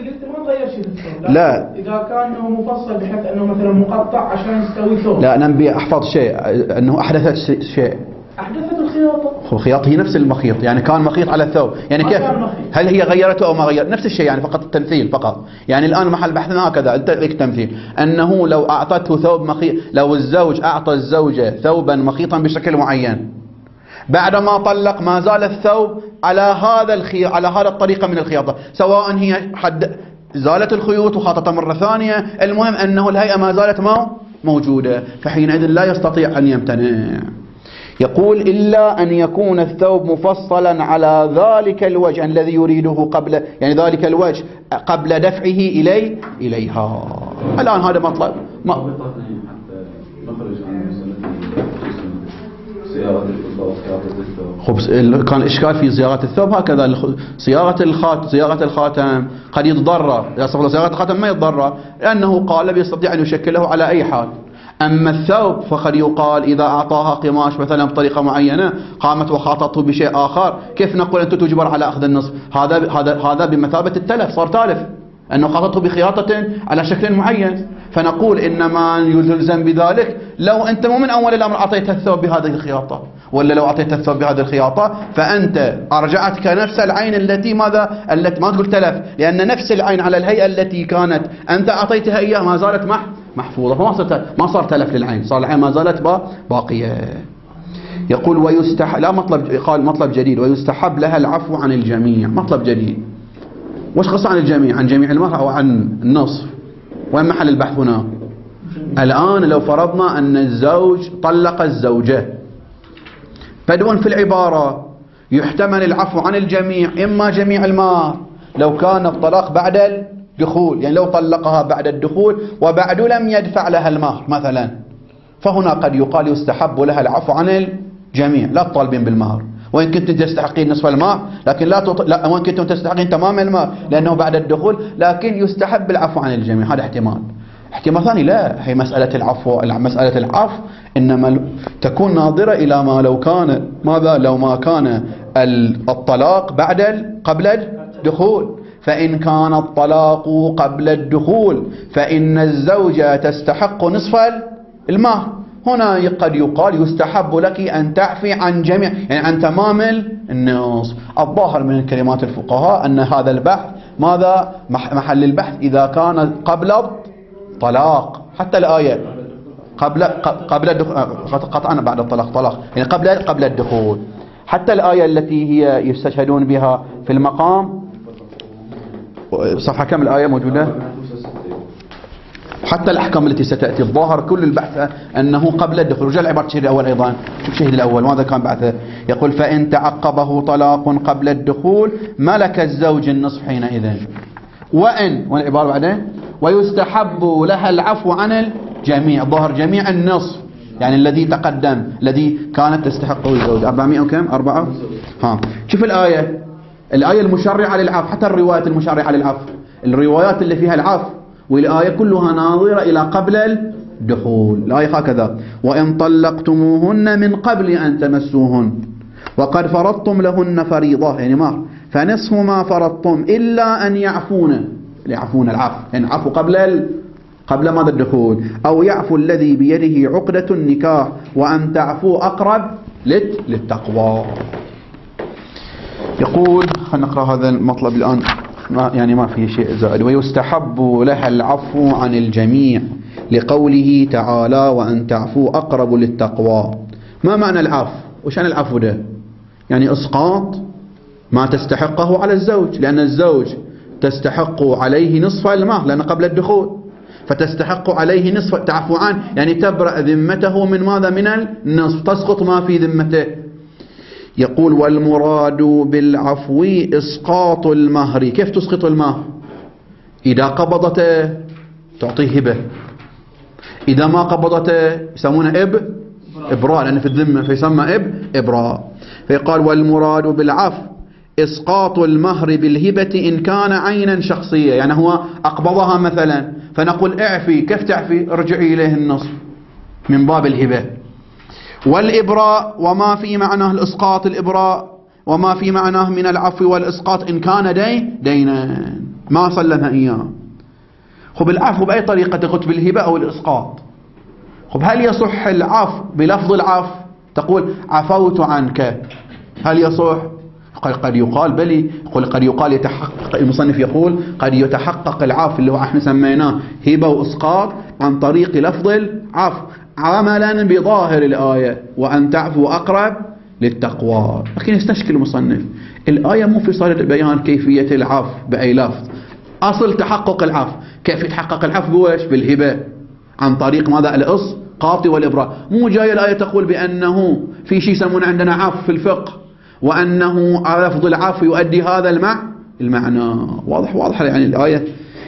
لا إذا كان مفصل بحيث أنه مثلا مقطع عشان يستوي ثوب، لا نبي أحفظ شيء أنه أحدثت شيء، أحدثت الخياطة، الخياطة هي نفس المخيط، يعني كان مخيط على الثوب، يعني كيف هل هي غيرته أو ما غير؟ نفس الشيء، يعني فقط التمثيل فقط. يعني الآن محل بحثنا هكذا التمثيل، أنه لو أعطته ثوب مخيط، لو الزوج أعطى الزوجة ثوبا مخيطا بشكل معين، بعدما طلق ما زال الثوب على هذا الخي... على هذا الطريقة من الخياطة، سواء هي حد زالت الخيوط وخاطتها مرة ثانية، المهم أنه الهيئة ما زالت مو موجودة، فحينئذ لا يستطيع أن يمتنع. يقول إلا أن يكون الثوب مفصلا على ذلك الوجه الذي يريده قبل، يعني ذلك الوجه قبل دفعه إلي إليها. الآن هذا مطلب ما حتى نخرج عن مسألة صياغة الفضة وصياغة الثوب. خبز كان إشكال في صياغة الثوب هكذا. صياغة الخاتم صياغة الخاتم قد يتضرر، إذا صفر صياغة الخاتم ما يتضرر لأنه قال يستطيع أن يشكله على أي حال. أما الثوب فقد يقال إذا أعطاها قماش مثلا بطريقة معينة قامت وخاطته بشيء آخر، كيف نقول أنت تجبر على أخذ النصف؟ هذا هذا هذا بمثابة التلف، صار تالف أنه خاطته بخياطة على شكل معين، فنقول إنما يلزم بذلك لو أنت مو من أول الأمر أعطيت الثوب بهذه الخياطة، ولا لو أعطيت الثوب بهذه الخياطة فأنت أرجعتك نفس العين التي ماذا التي ما تقول تلف، لأن نفس العين على الهيئة التي كانت أنت أعطيتها إياها ما زالت مح محفوظة، فما صار ما صار تلف للعين، صار العين ما زالت باقية. يقول ويستحب، لا مطلب، قال مطلب جديد، ويستحب لها العفو عن الجميع. مطلب جديد، وش قصة عن الجميع؟ عن جميع المرأة أو عن النصف؟ وين محل البحث هنا؟ الآن لو فرضنا أن الزوج طلق الزوجة، بدون في العبارة يحتمل العفو عن الجميع، إما جميع المال لو كان الطلاق بعد الدخول، يعني لو طلقها بعد الدخول وبعد لم يدفع لها المهر مثلا، فهنا قد يقال يستحب لها العفو عن الجميع، لا تطالبين بالمهر وإن كنتم تستحقين نصف المهر، لكن لا, تط... لا وإن كنتم تستحقين تمام المهر لأنه بعد الدخول، لكن يستحب العفو عن الجميع. هذا احتمال. احتمال ثاني لا، هي مسألة العفو، مسألة العفو إنما تكون ناظرة إلى ما لو كان ماذا لو ما كان الطلاق بعد قبل الدخول، فإن كان الطلاق قبل الدخول فإن الزوجة تستحق نصف المهر. هنا قد يقال يستحب لك أن تعفي عن جميع، يعني عن تمام النصف. الظاهر من كلمات الفقهاء أن هذا البحث ماذا محل البحث إذا كان قبل الطلاق، حتى الآية قبل قبل قطعا بعد الطلاق طلاق، يعني قبل قبل الدخول، حتى الآية التي هي يستشهدون بها في المقام. صفحة كم الآية موجودة؟ حتى الأحكام التي ستأتي الظاهر كل البحث أنه قبل الدخول. رجع العبارة الشهيد الأول أيضا، شوف الشهيد الأول ماذا كان بعثه؟ يقول فإن تعقبه طلاق قبل الدخول ملك الزوج النصف حينئذ، وإن والعبارة بعدين ويستحب لها العفو عن الجميع، ظهر جميع النصف يعني الذي تقدم الذي كانت تستحقه الزوج. أربعمائة وكم؟ أربعة. ها شوف الآية، الآية المشرعة للعفو، حتى الروايات المشرعة للعفو، الروايات اللي فيها العفو والآية كلها ناظرة إلى قبل الدخول. الآية هكذا وإن طلقتموهن من قبل أن تمسوهن وقد فرضتم لهن فريضة، يعني مهر، فنصف ما فرضتم إلا أن يعفون، يعفون العفو يعني عفو قبل ال... قبل ماذا الدخول، أو يعفو الذي بيده عقدة النكاح وأن تعفو أقرب لت... للتقوى. يقول خلينا نقرأ هذا المطلب الآن، ما يعني ما فيه شيء زائد. ويستحب لها العفو عن الجميع لقوله تعالى وأن تعفو أقرب للتقوى. ما معنى العفو؟ وش يعني العفو ده؟ يعني إسقاط ما تستحقه على الزوج، لأن الزوج تستحق عليه نصف المهر لأن قبل الدخول، فتستحق عليه نصف، تعفو عنه يعني تبرأ ذمته من ماذا؟ من النصف، تسقط ما في ذمته. يقول والمراد بالعفو إسقاط المهر. كيف تسقط المهر؟ إذا قبضته تعطيه هبة، إذا ما قبضته يسمونه إب إبراء لأن في الذمة فيسمى إب إبراء. فيقال والمراد بالعفو إسقاط المهر بالهبة إن كان عينا شخصية، يعني هو أقبضها مثلا فنقول اعفي، كيف تعفي؟ ارجعي إليه النصف من باب الهبة. والإبراء وما في معناه الإسقاط، الإبراء وما في معناه من العفو والإسقاط إن كان دين دينا ما سلمها إياه. خب العفو بأي طريقة؟ تقول بالهبة أو الإسقاط. خب هل يصح العفو بلفظ العفو؟ تقول عفوت عنك، هل يصح؟ قد يقال بلي، يقول قد يقال يتحقق، المصنف يقول قد يتحقق العفو اللي هو احنا سميناه هبة وإسقاط عن طريق لفظ العفو عملا بظاهر الآية وأن تعفو أقرب للتقوى. لكن يستشكل المصنف الآية مو في صالة بيان كيفية العفو بأي لفظ، أصل تحقق العفو كيف يتحقق العفو؟ بوش بالهبة عن طريق ماذا؟ الإسقاط والإبراء. مو جاي الآية تقول بأنه في شيء يسمونه عندنا عفو في الفقه وأنه لفظ العفو يؤدي هذا المع المعنى. واضح واضح يعني الآية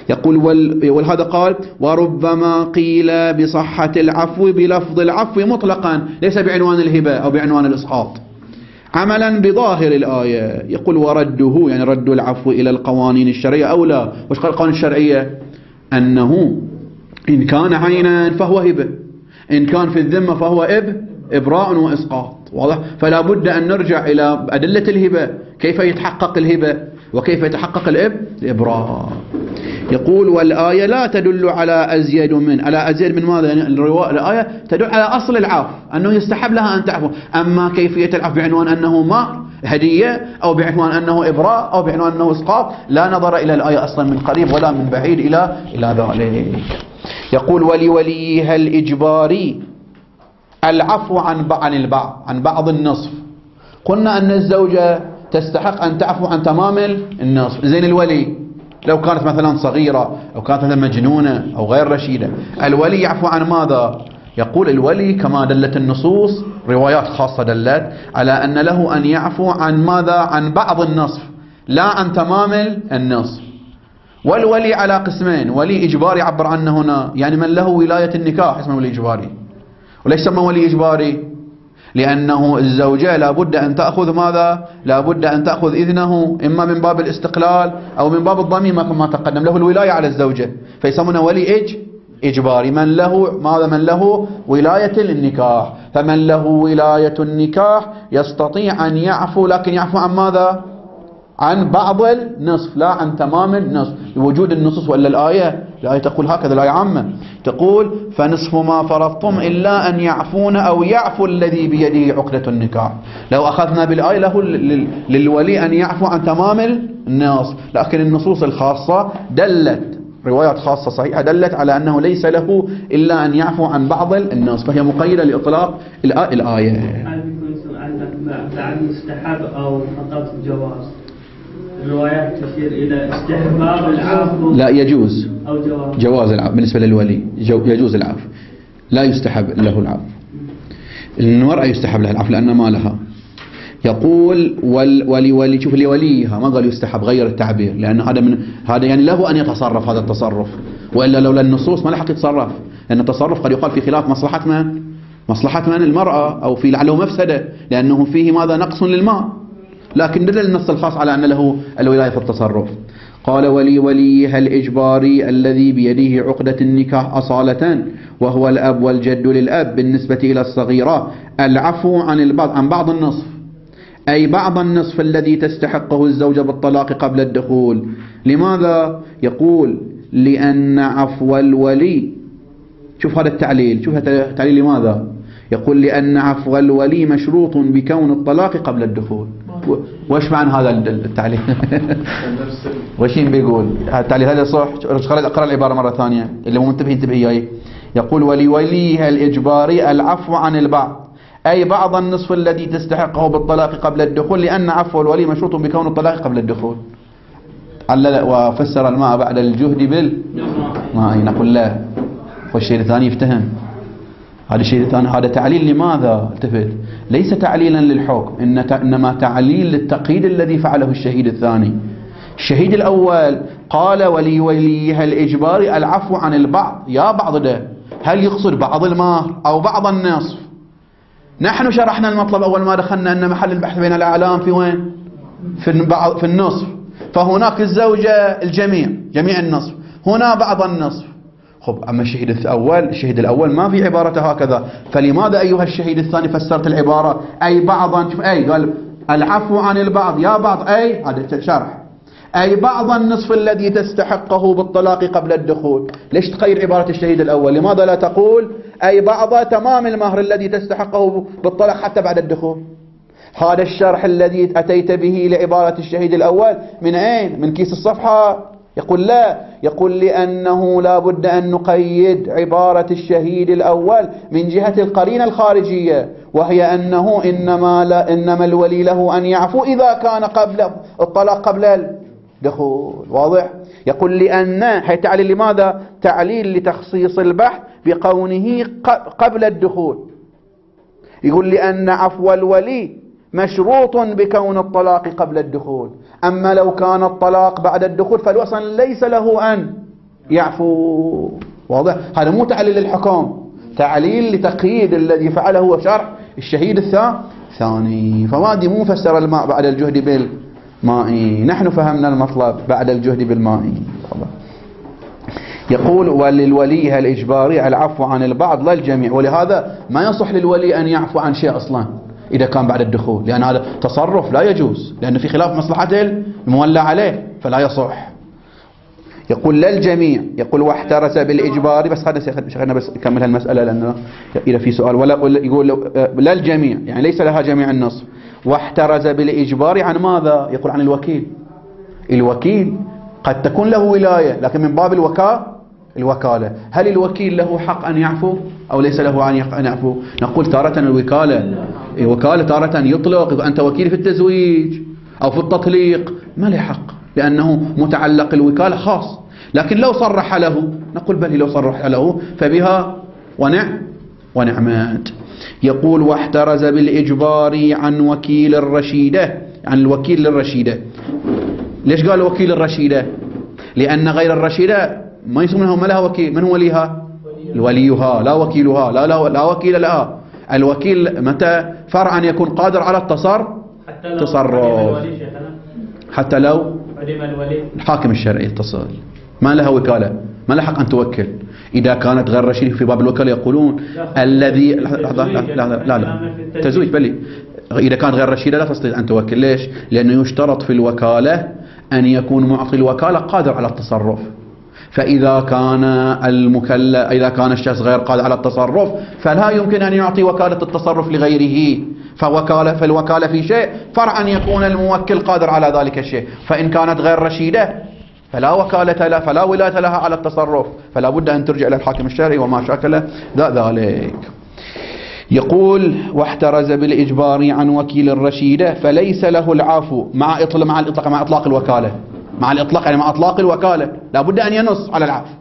يقول وال... ولهذا قال وربما قيل بصحة العفو بلفظ العفو مطلقا ليس بعنوان الهبة أو بعنوان الإسقاط عملا بظاهر الآية. يقول ورده يعني رد العفو إلى القوانين الشرعية أولى. وش قال القوانين الشرعية؟ أنه إن كان عينا فهو هبة، إن كان في الذمة فهو إب إبراء وإسقاط. واضح؟ فلا بد أن نرجع إلى أدلة الهبة، كيف يتحقق الهبة وكيف يتحقق الإب الإبراء. يقول والآية لا تدل على أزيد من على أزيد من ماذا؟ يعني الآية تدل على أصل العفو أنه يستحب لها أن تعفو، أما كيفية العفو بعنوان أنه مهر هدية أو بعنوان أنه إبراء أو بعنوان أنه إسقاط لا نظر إلى الآية أصلا من قريب ولا من بعيد إلى إلى ذلك. يقول ولوليها الإجباري العفو عن عن البعض عن بعض النصف. قلنا أن الزوجة تستحق أن تعفو عن تمام النصف. زين الولي لو كانت مثلا صغيرة أو كانت مثلا مجنونة أو غير رشيدة، الولي يعفو عن ماذا؟ يقول الولي كما دلت النصوص روايات خاصة دلت على أن له أن يعفو عن ماذا؟ عن بعض النصف لا عن تمام النصف. والولي على قسمين، ولي إجباري عبر عنه هنا يعني من له ولاية النكاح اسمه ولي إجباري. وليش سمى ولي إجباري؟ لأنه الزوجة لابد أن تأخذ ماذا؟ لابد أن تأخذ إذنه إما من باب الاستقلال أو من باب الضميمة كما تقدم، له الولاية على الزوجة فيسمونه ولي إج إجباري. من له ماذا؟ من له ولاية النكاح. فمن له ولاية النكاح يستطيع أن يعفو، لكن يعفو عن ماذا؟ عن بعض النصف لا عن تمام النصف لوجود النصوص. وإلا الآية الآية تقول هكذا، الآية عامة تقول فنصف ما فرضتم إلا أن يعفون أو يعفو الذي بيده عقدة النكاح. لو أخذنا بالآية له للولي أن يعفو عن تمام النصف، لكن النصوص الخاصة دلت روايات خاصة صحيحة دلت على أنه ليس له إلا أن يعفو عن بعض النصف، فهي مقيدة لإطلاق الآية. هل يكون سؤال بعد مستحب أو فقط جواز؟ الروايات تشير إلى استحباب العفو. لا يجوز أو جواز جواز العفو بالنسبة للولي، يجوز العفو لا يستحب له العفو. المرأة يستحب لها العفو لأن ما لها. يقول ولي ولي شوف لوليها ما قال يستحب، غير التعبير لأن هذا من هذا يعني له أن يتصرف هذا التصرف، وإلا لولا النصوص ما لحق يتصرف، لأن التصرف قد يقال في خلاف مصلحة من مصلحة من المرأة أو في لعله مفسدة لأنه فيه ماذا؟ نقص للماء، لكن دل النص الخاص على أن له الولاية في التصرف. قال ولي وليها الإجباري الذي بيده عقدة النكاح أصالة وهو الأب والجد للأب بالنسبة إلى الصغيرة العفو عن البعض عن بعض النصف، أي بعض النصف الذي تستحقه الزوجة بالطلاق قبل الدخول. لماذا؟ يقول لأن عفو الولي، شوف هذا التعليل، شوف هذا التعليل لماذا؟ يقول لأن عفو الولي مشروط بكون الطلاق قبل الدخول. وش معنى هذا التعليل؟ وشين بيقول هذا التعليل هذا صح؟ خلينا أقرأ العبارة مرة ثانية اللي مو منتبه ينتبه إياه. يقول ولوليها الإجباري العفو عن البعض أي بعض النصف الذي تستحقه بالطلاق قبل الدخول، لأن عفو الولي مشروط بكون الطلاق قبل الدخول. علل وفسر الماء بعد الجهد بالماء. نقول لا، والشيء الثاني يفتهم هذا الشيء الثاني هذا تعليل لماذا؟ التفت، ليس تعليلا للحكم إنما تعليل للتقييد الذي فعله الشهيد الثاني. الشهيد الأول قال ولي وليها الإجباري العفو عن البعض، يا بعض ده هل يقصد بعض المهر أو بعض النصف؟ نحن شرحنا المطلب أول ما دخلنا أن محل البحث بين الأعلام في وين؟ في في النصف، فهناك الزوجة الجميع جميع النصف، هنا بعض النصف. خب أما الشهيد الأول الشهيد الأول ما في عبارته هكذا، فلماذا أيها الشهيد الثاني فسرت العبارة أي بعضا؟ شوف أي قال العفو عن البعض يا بعض أي هذا شرح أي بعض النصف الذي تستحقه بالطلاق قبل الدخول. ليش تغير عبارة الشهيد الأول؟ لماذا لا تقول أي بعض تمام المهر الذي تستحقه بالطلاق حتى بعد الدخول؟ هذا الشرح الذي أتيت به لعبارة الشهيد الأول من أين؟ من كيس الصفحة؟ يقول لا، يقول لأنه لا بد أن نقيد عبارة الشهيد الأول من جهة القرينة الخارجية، وهي أنه إنما, لا إنما الولي له أن يعفو إذا كان قبل الطلاق قبل الدخول. واضح؟ يقول لأن هي تعليل لماذا؟ تعليل لتخصيص البحث بقونه قبل الدخول. يقول لأن عفو الولي مشروط بكون الطلاق قبل الدخول، أما لو كان الطلاق بعد الدخول فالوصل ليس له أن يعفو. واضح؟ هذا مو تعليل الحكم، تعليل لتقييد الذي فعله هو شرع الشهيد الثاني. فما دي مو فسر الماء بعد الجهد بالماء، نحن فهمنا المطلب بعد الجهد بالماء. يقول وللولي الإجباري العفو عن البعض لا الجميع، ولهذا ما يصح للولي أن يعفو عن شيء أصلا إذا كان بعد الدخول، لأن هذا تصرف لا يجوز، لأنه في خلاف مصلحة المولى عليه فلا يصح. يقول لا الجميع، يقول واحترز بالإجبار، بس خلنا شيخنا بس نكمل هالمسألة لأنه إذا في سؤال. ولا يقول لا الجميع يعني ليس لها جميع النصف. واحترز بالإجبار عن ماذا؟ يقول عن الوكيل. الوكيل قد تكون له ولاية لكن من باب الوكاء الوكالة، هل الوكيل له حق أن يعفو أو ليس له حق أن يعفو؟ نقول تارة الوكالة الوكالة تارة يطلق أنت وكيل في التزويج أو في التطليق، ما له حق لأنه متعلق الوكالة خاص. لكن لو صرح له نقول بل لو صرح له فبها ونعم ونعمات. يقول واحترز بالإجبار عن وكيل الرشيدة، عن الوكيل للرشيدة. ليش قال وكيل الرشيدة؟ لأن غير الرشيدة ما يسمونها، ما لها وكيل. من هو وليها؟ الوليها لا وكيلها، لا لا, لا وكيل لها. الوكيل متى فرع أن يكون قادر على التصرف تصرف حتى لو الحاكم الشرعي يتصل، ما لها وكالة، ما لها حق أن توكل. إذا كانت غير رشيدة في باب الوكالة يقولون الذي لا لا لا, لا. تزويج بلي إذا كانت غير رشيدة لا تستطيع أن توكل. ليش؟ لأنه يشترط في الوكالة أن يكون معطي الوكالة قادر على التصرف، فإذا كان المكلف إذا كان الشخص غير قادر على التصرف فلا يمكن أن يعطي وكالة التصرف لغيره. فوكالة فالوكالة في شيء فرع أن يكون الموكل قادر على ذلك الشيء، فإن كانت غير رشيدة فلا وكالة لها، فلا ولاية لها على التصرف، فلا بد أن ترجع إلى الحاكم الشرعي وما شاكل ذلك. يقول واحترز بالإجبار عن وكيل الرشيدة فليس له العفو مع إطلاق مع الإطلاق مع إطلاق الوكالة، مع الإطلاق يعني مع إطلاق الوكالة لا بد أن ينص على العفو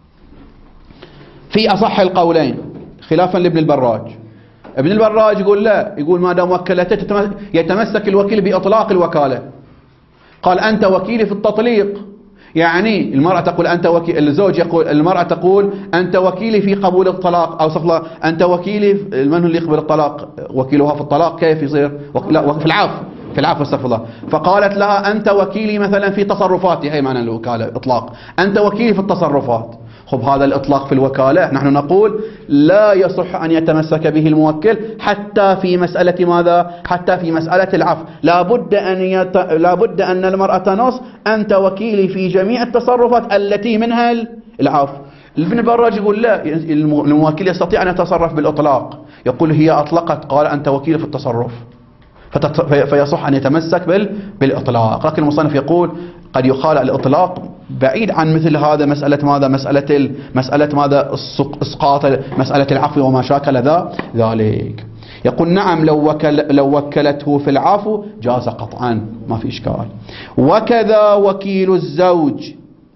في أصح القولين، خلافا لابن البراج. ابن البراج يقول لا، يقول ما دام وكلته يتمسك الوكيل بإطلاق الوكالة. قال أنت وكيلي في التطليق، يعني المرأة تقول أنت وكيل، الزوج يقول المرأة تقول أنت وكيلي في قبول الطلاق، أو صفلا أنت وكيلي من هو اللي يقبل الطلاق؟ وكيلها في الطلاق كيف يصير؟ لا في العفو في العفو استغفر الله. فقالت لها أنت وكيلي مثلا في تصرفاتي، هي معنى الوكالة إطلاق، أنت وكيلي في التصرفات. خب هذا الإطلاق في الوكالة نحن نقول لا يصح أن يتمسك به الموكل حتى في مسألة ماذا؟ حتى في مسألة العفو لا بد أن يت... لا بد أن المرأة تنص أنت وكيلي في جميع التصرفات التي منها العفو. ابن البراج يقول لا، الموكل يستطيع أن يتصرف بالإطلاق، يقول هي أطلقت قال أنت وكيلي في التصرف فتت... فيصح أن يتمسك بال... بالإطلاق. لكن المصنف يقول قد يقال الإطلاق بعيد عن مثل هذا، مسألة ماذا؟ مسألة ال... مسألة ماذا؟ إسقاط مسألة العفو وما شاكل ذا ذلك. يقول نعم لو وكل لو وكلته في العفو جاز قطعا ما في إشكال. وكذا وكيل الزوج،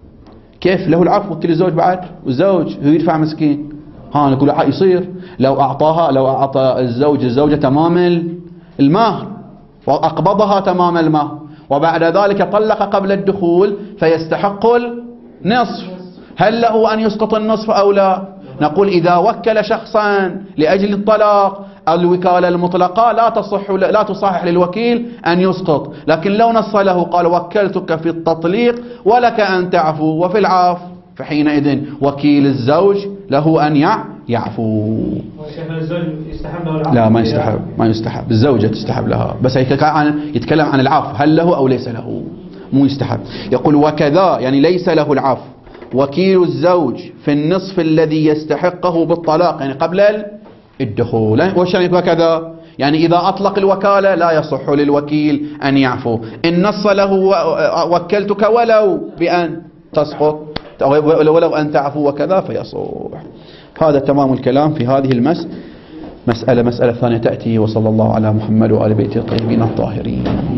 كيف له العفو وكيل الزوج بعد؟ والزوج هو يدفع مسكين، ها نقول يصير لو أعطاها لو أعطى الزوج الزوجة تمام المهر وأقبضها تمام المهر وبعد ذلك طلق قبل الدخول فيستحق النصف، هل له أن يسقط النصف أو لا؟ نقول إذا وكل شخصا لأجل الطلاق الوكالة المطلقة لا تصح لا تصحح للوكيل أن يسقط، لكن لو نص له قال وكلتك في التطليق ولك أن تعفو وفي العفو فحينئذ وكيل الزوج له أن يعفو. الزوج يستحب له العفو؟ لا ما يستحب ما يستحب، الزوجة تستحب لها، بس يتكلم عن العفو هل له أو ليس له، مو يستحب. يقول وكذا يعني ليس له العفو وكيل الزوج في النصف الذي يستحقه بالطلاق يعني قبل الدخول. وش يعني وكذا؟ يعني إذا أطلق الوكالة لا يصح للوكيل أن يعفو، إن نص له وكلتك ولو بأن تسقط ولو أن تعفو وكذا فيصح. هذا تمام الكلام في هذه المس مسألة. مسألة ثانية تأتي. وصلى الله على محمد وآل بيته الطيبين الطاهرين.